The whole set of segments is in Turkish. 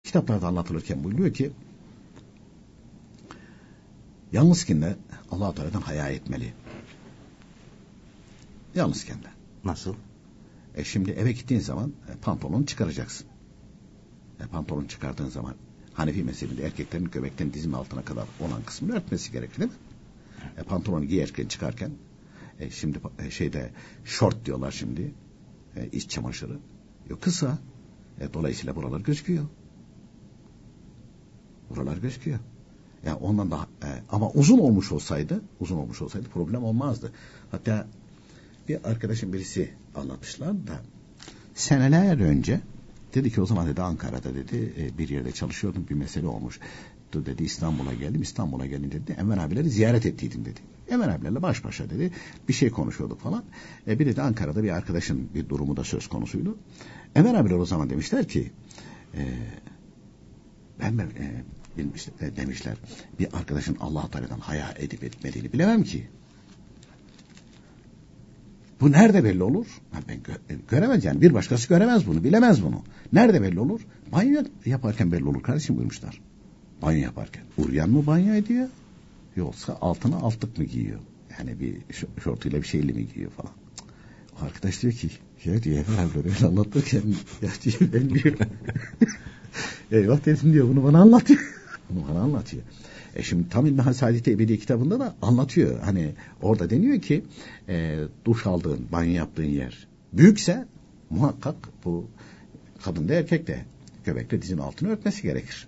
kitaplarda anlatılırken buyuruyor ki yalnızken de Allah-u Teala'dan haya etmeli. Yalnızken de. Nasıl? Şimdi eve gittiğin zaman pantolonu çıkaracaksın. Pantolonu çıkardığın zaman Hanefi mezhebinde erkeklerin göbekten dizin altına kadar olan kısmını örtmesi gerekir değil mi? Pantolonu giyerken çıkarken şimdi şort diyorlar şimdi. İç çamaşırı. Yok kısa. Dolayısıyla buralar gözüküyor. Buralar gözüküyor. Yani ondan daha ama uzun olmuş olsaydı problem olmazdı. Hatta bir arkadaşım birisi anlatmışlar da seneler önce dedi ki o zaman dedi Ankara'da dedi bir yerde çalışıyordum, bir mesele olmuş. Dedi İstanbul'a geldim. İstanbul'a geldim dedi. Enver abileri ziyaret ettiydim dedi. Enver abilerle baş başa dedi. Bir şey konuşuyorduk falan. Bir dedi Ankara'da bir arkadaşın bir durumu da söz konusuydu. Enver abiler o zaman demişler ki demişler bir arkadaşın Allah-u Teala'dan haya edip etmediğini bilemem ki. Bu nerede belli olur? Ben göremez yani. Bir başkası göremez bunu, bilemez bunu. Nerede belli olur? Banyo yaparken belli olur kardeşim buyurmuşlar. Banyo yaparken. Uryan mı banyo ediyor? Yoksa altına altlık mı giyiyor? Yani bir şortuyla bir şeyle mi giyiyor falan. O arkadaş diyor ki ya diyor böyle anlatırken ya diyor ben diyor eyvah dedim diyor bunu bana anlatıyor. Şimdi tam İlmihal Saadet-i Ebedi kitabında da anlatıyor. Hani orada deniyor ki duş aldığın, banyo yaptığın yer büyükse muhakkak bu kadın da erkek de göbekle dizin altını örtmesi gerekir.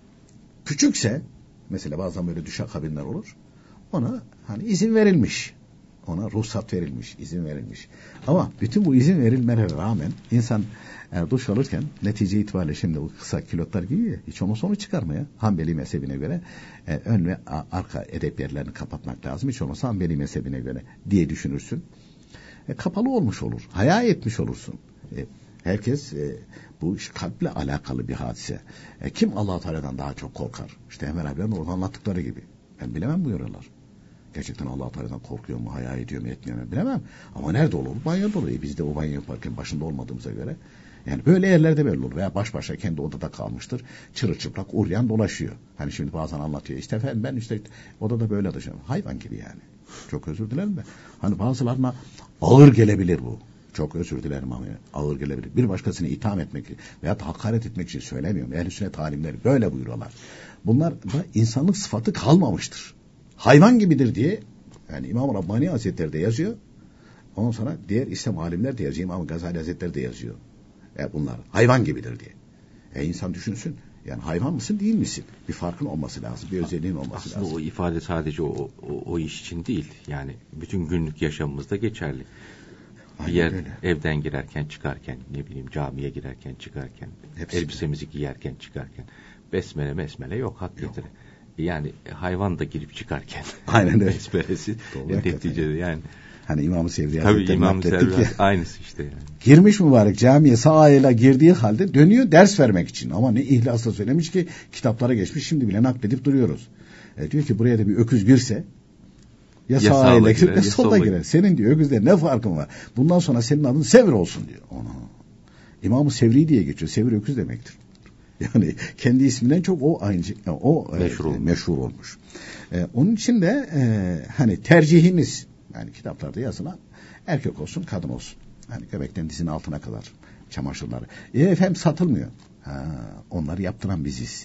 Küçükse mesela bazen böyle duşakabinler olur. Ona hani izin verilmiş. Ona ruhsat verilmiş, izin verilmiş. Ama bütün bu izin verilmelere rağmen insan duş alırken netice itibariyle şimdi bu kısa kilotlar giyiyor. Hiç olmazsa onu çıkarmaya. Hanbeli mezhebine göre ön ve arka edep yerlerini kapatmak lazım. Hiç olmazsa Hanbeli mezhebine göre diye düşünürsün. Kapalı olmuş olur. Haya etmiş olursun. Herkes bu iş kalple alakalı bir hadise. Kim Allah-u Teala'dan daha çok korkar? İşte Enver abilerin orada anlattıkları gibi. Ben bilemem buyuruyorlar. Gerçekten Allah-u Teala'dan korkuyor mu, haya ediyor mu, etmiyor mu bilemem. Ama nerede olur? Banyoda olur. Biz de o banyo yaparken başında olmadığımıza göre. Yani böyle yerlerde belli olur. Veya baş başa kendi odada kalmıştır. Çırılçıplak uryan dolaşıyor. Hani şimdi bazen anlatıyor. İşte efendim ben işte odada böyle dışarı. Hayvan gibi yani. Çok özür dilerim de. Hani bazılarına ağır gelebilir bu. Çok özür dilerim ama ağır gelebilir. Bir başkasını itham etmek veya hakaret etmek için söylemiyorum. Ehl-i sünnet alimleri böyle buyuruyorlar. Bunlar da insanlık sıfatı kalmamıştır. Hayvan gibidir diye yani İmam-ı Rabbani Hazretleri de yazıyor. Ondan sonra diğer İslam alimler de yazıyor. İmam-ı Gazali Hazretleri de yazıyor. Bunlar hayvan gibidir diye. İnsan düşünsün. Yani hayvan mısın değil misin? Bir farkın olması lazım. Bir özelliğin olması aslında lazım. Aslında o ifade sadece o iş için değil. Yani bütün günlük yaşamımızda geçerli. Bir yer öyle. Evden girerken çıkarken ne bileyim camiye girerken çıkarken elbisemizi giyerken çıkarken besmele yok hak getire. Yani hayvan da girip çıkarken aynen öyle. Besmelesi neticede yani. Hani İmam-ı Sevri tabii İmam-ı Sevri aynısı işte yani. Girmiş mübarek camiye sağ ayağıyla girdiği halde dönüyor ders vermek için. Ama ne ihlasla söylemiş ki kitaplara geçmiş şimdi bile nakledip duruyoruz. Diyor ki buraya da bir öküz girse ya sağ ayağıyla girer ya solda girer. Senin diyor öküzde ne farkın var? Bundan sonra senin adın Sevr olsun diyor. İmam-ı Sevri diye geçiyor. Sevr öküz demektir. Yani kendi isminden çok o aynı meşhur olmuş. Onun için de hani tercihimiz yani kitaplarda yazılan erkek olsun kadın olsun. Hani göbekten dizinin altına kadar çamaşırları. Efendim satılmıyor. Onları yaptıran biziz.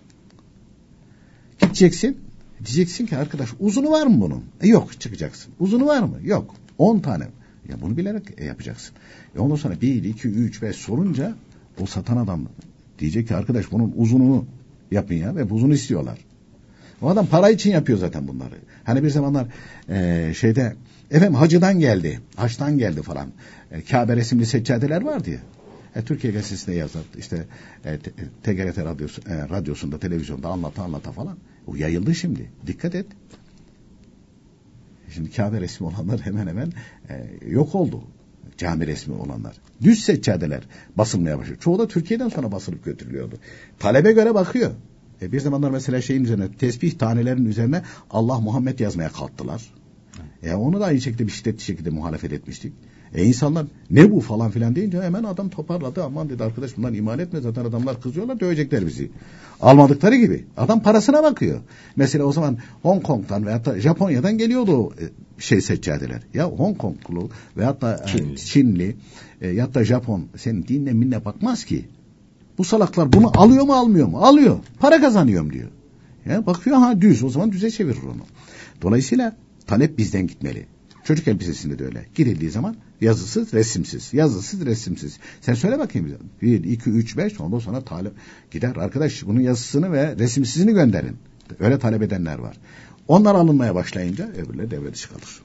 Gideceksin. Diyeceksin ki arkadaş uzunu var mı bunun? Yok çıkacaksın. Uzunu var mı? Yok. 10 tane. Ya bunu bilerek yapacaksın. Ondan sonra 1, 2, 3, 5 sorunca o satan adam diyecek ki arkadaş bunun uzununu yapın ya ve uzunu istiyorlar. O adam para için yapıyor zaten bunları. Hani bir zamanlar efendim hacıdan geldi, haçtan geldi falan. Kabe resimli seccadeler vardı ya. Türkiye Gazetesi'nde yazar. İşte TGRT radyosunda, televizyonda anlata falan. O yayıldı şimdi. Dikkat et. Şimdi Kabe resmi olanlar hemen hemen yok oldu. Cami resmi olanlar. Düz seccadeler basılmaya başladı. Çoğu da Türkiye'den sonra basılıp götürülüyordu. Talebe göre bakıyor. Bir zamanlar mesela şeyin üzerine, tesbih tanelerinin üzerine Allah Muhammed yazmaya kalktılar. Onu da aynı şekilde bir şiddetli şekilde muhalefet etmiştik. İnsanlar ne bu falan filan deyince hemen adam toparladı. Aman dedi arkadaş bundan iman etme, zaten adamlar kızıyorlar, dövecekler bizi. Almadıkları gibi. Adam parasına bakıyor. Mesela o zaman Hong Kong'dan veyahut da Japonya'dan geliyordu o seccadeler. Ya Hong Konglu veyahut da Çinli ya da Japon senin dinle minne bakmaz ki. Bu salaklar bunu alıyor mu almıyor mu? Alıyor. Para kazanıyorum diyor. Ya bakıyor ha düz, o zaman düze çevirir onu. Dolayısıyla talep bizden gitmeli. Çocuk elbisesinde de öyle. Girildiği zaman yazısız, resimsiz. Yazısız, resimsiz. Sen söyle bakayım bize. 1, 2, 3, 5 ondan sonra talep gider. Arkadaş bunun yazısını ve resimsizini gönderin. Öyle talep edenler var. Onlar alınmaya başlayınca öbürleri devre dışı kalır.